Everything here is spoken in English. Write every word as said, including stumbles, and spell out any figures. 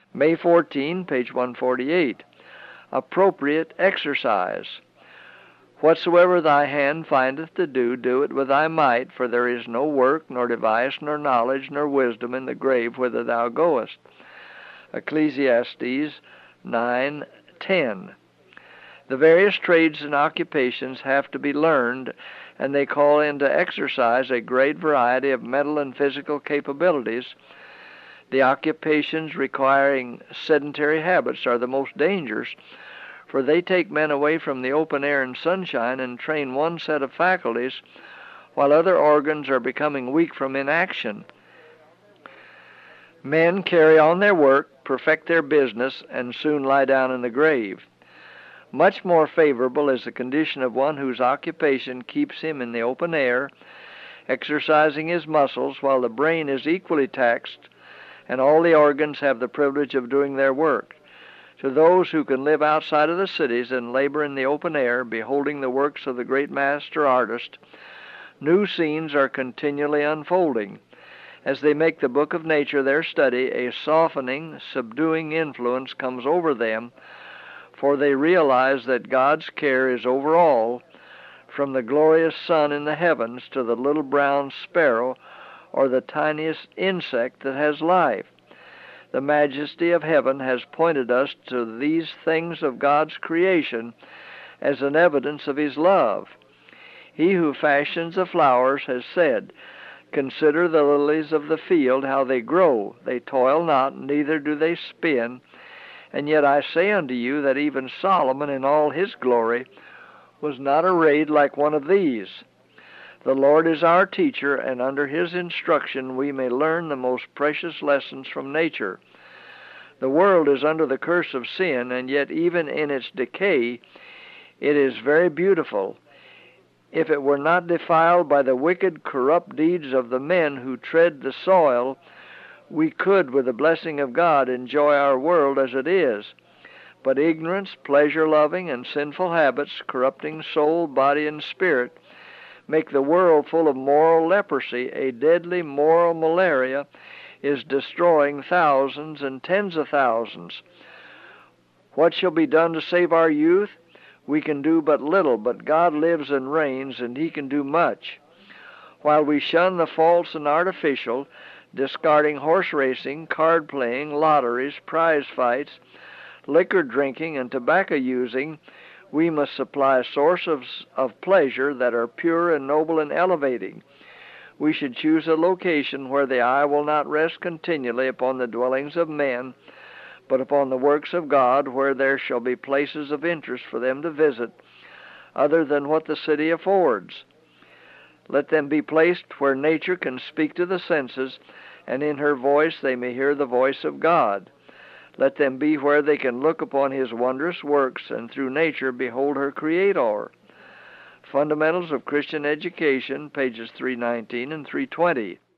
May fourteenth, page one forty-eight. Appropriate exercise. Whatsoever thy hand findeth to do, do it with thy might, for there is no work, nor device, nor knowledge, nor wisdom in the grave whither thou goest. Ecclesiastes nine ten. The various trades and occupations have to be learned, and they call into exercise a great variety of mental and physical capabilities. The occupations requiring sedentary habits are the most dangerous, for they take men away from the open air and sunshine and train one set of faculties, while other organs are becoming weak from inaction. Men carry on their work, perfect their business, and soon lie down in the grave. Much more favorable is the condition of one whose occupation keeps him in the open air, exercising his muscles while the brain is equally taxed, and all the organs have the privilege of doing their work. To those who can live outside of the cities and labor in the open air, beholding the works of the great master artist, new scenes are continually unfolding. As they make the book of nature their study, a softening, subduing influence comes over them, for they realize that God's care is over all, from the glorious sun in the heavens to the little brown sparrow or the tiniest insect that has life. The majesty of heaven has pointed us to these things of God's creation as an evidence of His love. He who fashions the flowers has said, "Consider the lilies of the field, how they grow. They toil not, neither do they spin. And yet I say unto you that even Solomon in all his glory was not arrayed like one of these." The Lord is our teacher, and under His instruction we may learn the most precious lessons from nature. The world is under the curse of sin, and yet even in its decay it is very beautiful. If it were not defiled by the wicked, corrupt deeds of the men who tread the soil, we could, with the blessing of God, enjoy our world as it is. But ignorance, pleasure-loving, and sinful habits, corrupting soul, body, and spirit, make the world full of moral leprosy. A deadly moral malaria is destroying thousands and tens of thousands. What shall be done to save our youth? We can do but little, but God lives and reigns, and He can do much. While we shun the false and artificial, discarding horse racing, card playing, lotteries, prize fights, liquor drinking, and tobacco using, we must supply sources of pleasure that are pure and noble and elevating. We should choose a location where the eye will not rest continually upon the dwellings of men, but upon the works of God, where there shall be places of interest for them to visit, other than what the city affords. Let them be placed where nature can speak to the senses, and in her voice they may hear the voice of God. Let them be where they can look upon His wondrous works, and through nature behold her Creator. Fundamentals of Christian Education, pages three nineteen and three twenty.